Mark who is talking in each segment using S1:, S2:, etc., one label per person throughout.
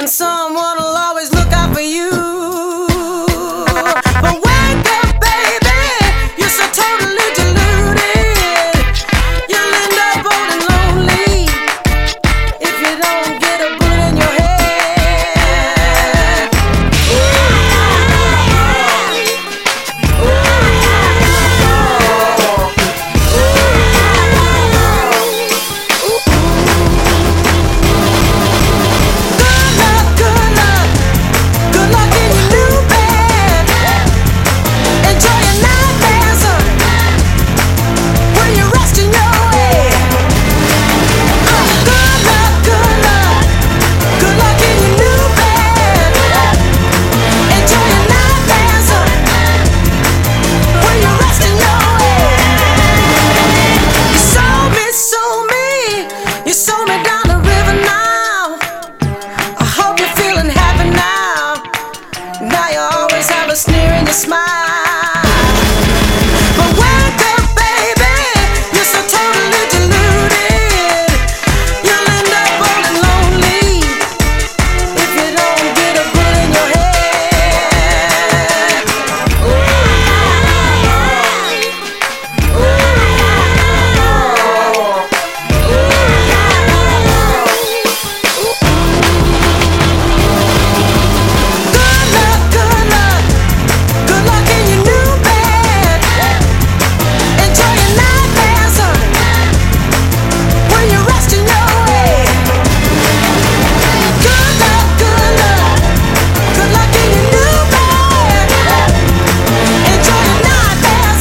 S1: and someone will always look out for you. But wake up, baby, you're so totally deluded. You'll end up old and lonely if you don't get a bullet in your head. Good luck in your new bed. Enjoy your nightmares when you're resting your head. Good luck in your new bed. Enjoy your nightmares when you're resting your head. You sold me down the river now. I hope you're feeling happy now. Now you always have a sneer in your smile. But wake up, baby, you're so totally deluded. You'll end up old and lonely if you don't get a bullet in your head. Good luck in your new bed. Enjoy your nightmares when you're resting your head. Good luck in your new bed. Enjoy your nightmares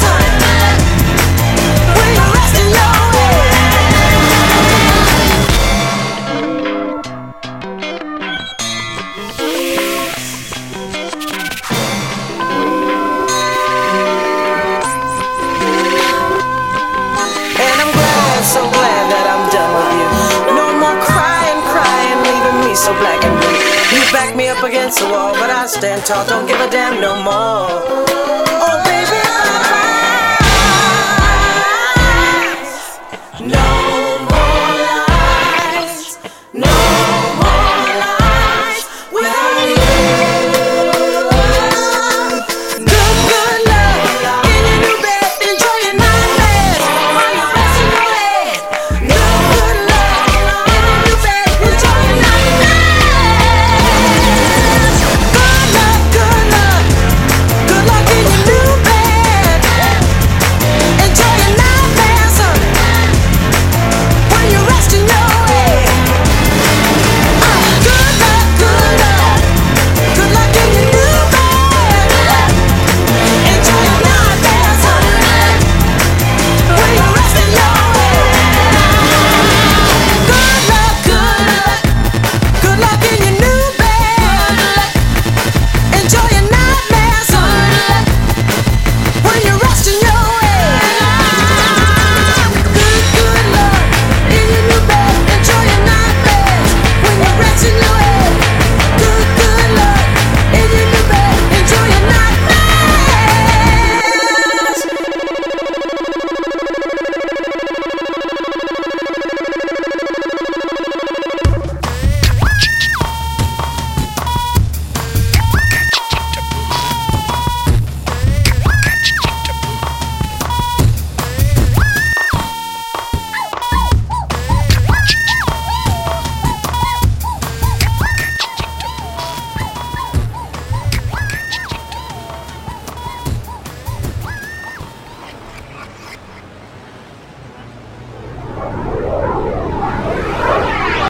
S1: when you're resting your head. And I'm glad, so glad that I'm done with you. No more crying, leaving me so black and blue. You back me up against the wall, but I stand tall, don't give a damn no more.